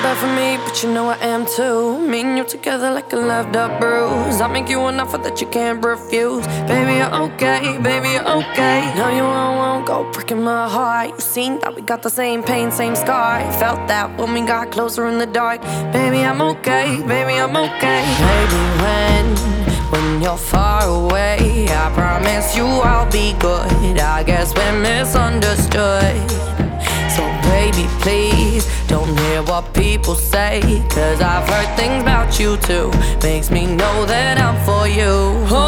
bad for me, but you know I am too. Me and you together like a loved up bruise. I make you an offer that you can't refuse. Baby, you're okay, baby, you're okay. No, you won't go breaking my heart. You seen that we got the same pain, same scar. Felt that when we got closer in the dark. Baby, I'm okay, baby, I'm okay. Baby, when you're far away, I promise you I'll be good. I guess we're misunderstood. So baby, please don't hear what people say, 'cause I've heard things about you too. Makes me know that I'm for you.